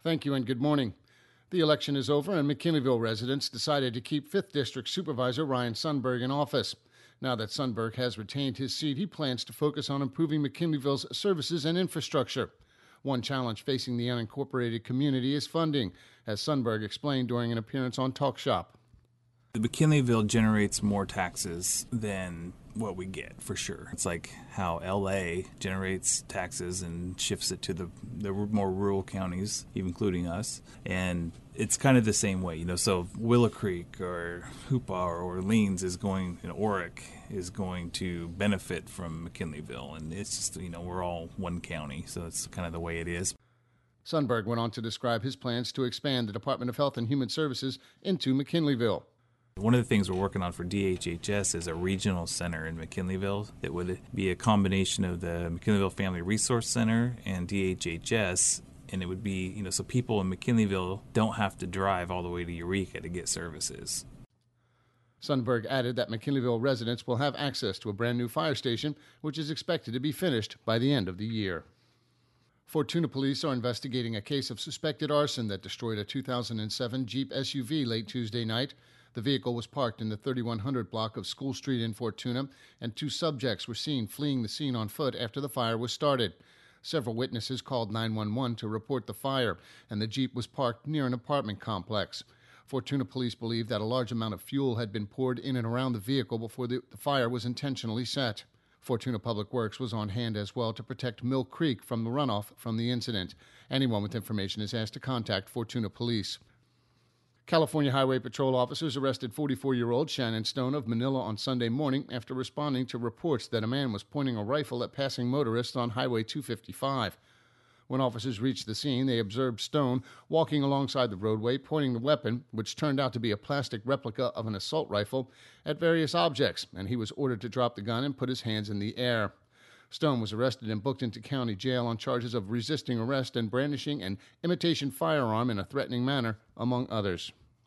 Thank you and good morning. The election is over and McKinleyville residents decided to keep 5th District Supervisor Ryan Sundberg in office. Now that Sundberg has retained his seat, he plans to focus on improving McKinleyville's services and infrastructure. One challenge facing the unincorporated community is funding, as Sundberg explained during an appearance on Talk Shop. McKinleyville generates more taxes than what we get, for sure. It's like how LA generates taxes and shifts it to the more rural counties, including us. And it's kind of the same way, so Willow Creek or Hoopa or Orleans is going, Oric is going to benefit from McKinleyville. And it's just, we're all one county, so it's kind of the way it is. Sundberg went on to describe his plans to expand the Department of Health and Human Services into McKinleyville. One of the things we're working on for DHHS is a regional center in McKinleyville that would be a combination of the McKinleyville Family Resource Center and DHHS, and it would be, so people in McKinleyville don't have to drive all the way to Eureka to get services. Sundberg added that McKinleyville residents will have access to a brand new fire station, which is expected to be finished by the end of the year. Fortuna police are investigating a case of suspected arson that destroyed a 2007 Jeep SUV late Tuesday night. The vehicle was parked in the 3100 block of School Street in Fortuna, and two subjects were seen fleeing the scene on foot after the fire was started. Several witnesses called 911 to report the fire, and the Jeep was parked near an apartment complex. Fortuna police believe that a large amount of fuel had been poured in and around the vehicle before the fire was intentionally set. Fortuna Public Works was on hand as well to protect Mill Creek from the runoff from the incident. Anyone with information is asked to contact Fortuna Police. California Highway Patrol officers arrested 44-year-old Shannon Stone of Manila on Sunday morning after responding to reports that a man was pointing a rifle at passing motorists on Highway 255. When officers reached the scene, they observed Stone walking alongside the roadway, pointing the weapon, which turned out to be a plastic replica of an assault rifle, at various objects, and he was ordered to drop the gun and put his hands in the air. Stone was arrested and booked into county jail on charges of resisting arrest and brandishing an imitation firearm in a threatening manner, among others.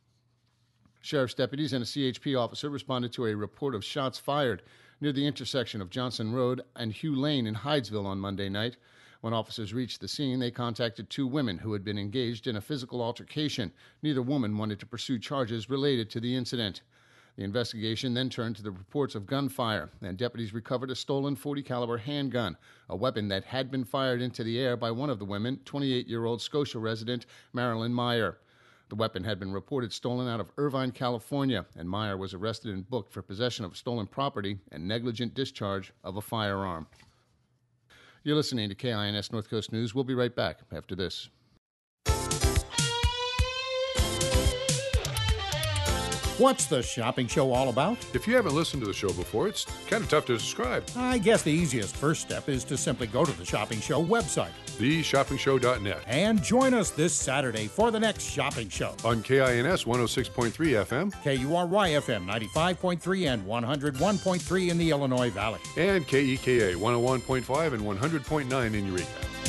Sheriff's deputies and a CHP officer responded to a report of shots fired near the intersection of Johnson Road and Hugh Lane in Hydesville on Monday night. When officers reached the scene, they contacted two women who had been engaged in a physical altercation. Neither woman wanted to pursue charges related to the incident. The investigation then turned to the reports of gunfire, and deputies recovered a stolen .40 caliber handgun, a weapon that had been fired into the air by one of the women, 28-year-old Scotia resident Marilyn Meyer. The weapon had been reported stolen out of Irvine, California, and Meyer was arrested and booked for possession of stolen property and negligent discharge of a firearm. You're listening to KINS North Coast News. We'll be right back after this. What's the shopping show all about? If you haven't listened to the show before, it's kind of tough to describe. I guess the easiest first step is to simply go to the Shopping Show website, theshoppingshow.net, and join us this Saturday for the next shopping show. On KINS 106.3 FM, KURY FM 95.3 and 101.3 in the Illinois Valley, and KEKA 101.5 and 100.9 in Eureka.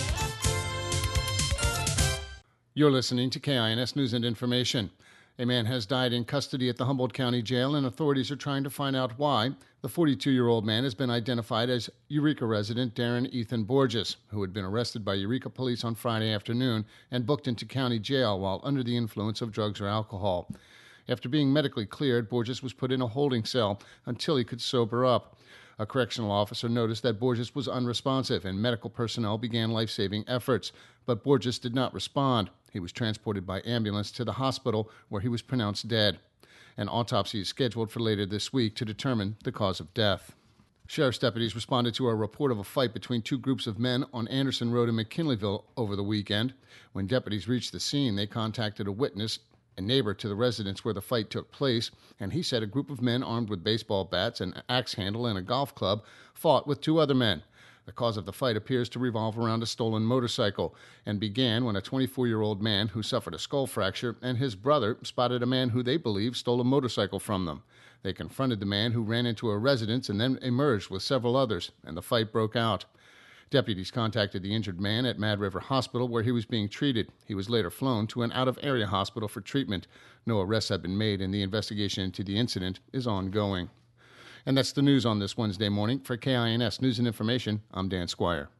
You're listening to KINS News and Information. A man has died in custody at the Humboldt County Jail, and authorities are trying to find out why. The 42-year-old man has been identified as Eureka resident Darren Ethan Borges, who had been arrested by Eureka police on Friday afternoon and booked into county jail while under the influence of drugs or alcohol. After being medically cleared, Borges was put in a holding cell until he could sober up. A correctional officer noticed that Borges was unresponsive, and medical personnel began life-saving efforts, but Borges did not respond. He was transported by ambulance to the hospital, where he was pronounced dead. An autopsy is scheduled for later this week to determine the cause of death. Sheriff's deputies responded to a report of a fight between two groups of men on Anderson Road in McKinleyville over the weekend. When deputies reached the scene, they contacted a witness, a neighbor to the residence where the fight took place, and he said a group of men armed with baseball bats, an axe handle, and a golf club fought with two other men. The cause of the fight appears to revolve around a stolen motorcycle and began when a 24-year-old man who suffered a skull fracture and his brother spotted a man who they believe stole a motorcycle from them. They confronted the man, who ran into a residence and then emerged with several others, and the fight broke out. Deputies contacted the injured man at Mad River Hospital, where he was being treated. He was later flown to an out-of-area hospital for treatment. No arrests have been made, and the investigation into the incident is ongoing. And that's the news on this Wednesday morning. For KINS News and Information, I'm Dan Squire.